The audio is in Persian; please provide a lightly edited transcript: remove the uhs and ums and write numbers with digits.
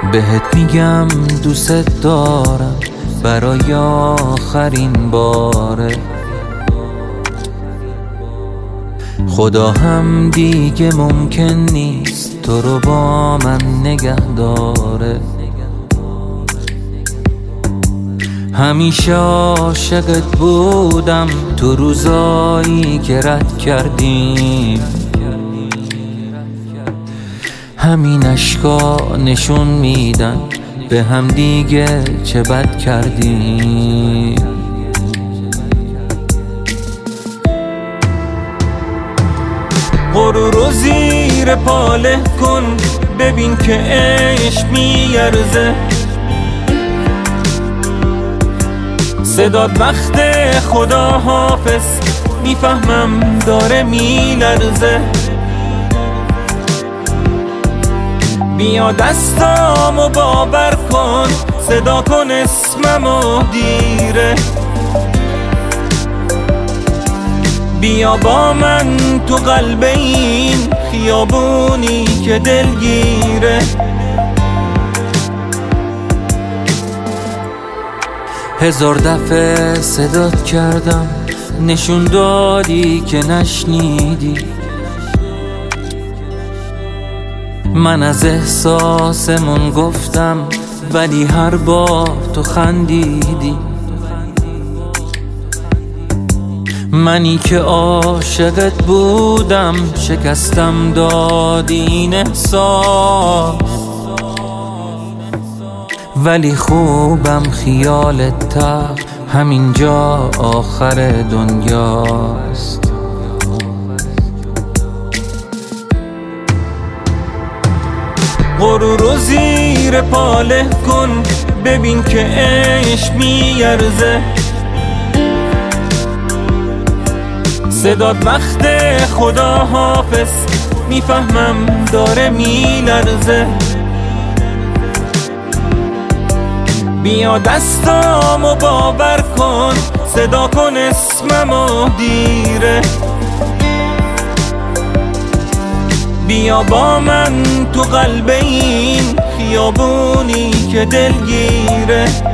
بهت میگم دوست دارم برای آخرین باره. خدا هم دیگه ممکن نیست تو رو با من نگه داره. همیشه عاشقت بودم تو روزایی که رد کردیم. همین اشکا نشون میدن به هم دیگه چه بد کردیم. غرور زیر پاله کن ببین که عشق میارزه. صدات وقت خدا حافظ میفهمم داره میلرزه. بیا دستامو باور کن صدا کن اسممو دیره. بیا با من تو قلب این خیابونی که دلگیره. هزار دفعه صدات کردم نشون دادی که نشنیدی. من از احساسمون گفتم ولی هر بار تو خندیدی. منی که عاشقت بودم شکستم دادی این احساس. ولی خوبم خیالت تا همینجا آخر دنیاست. غرور زیر پاله کن ببین که عشق میارزه. صدات وقت خدا حافظ میفهمم داره میلرزه. بیا دستامو باور کن صدا کن اسممو دیره. بیا با من تو قلب این خیابونی که دلگیره.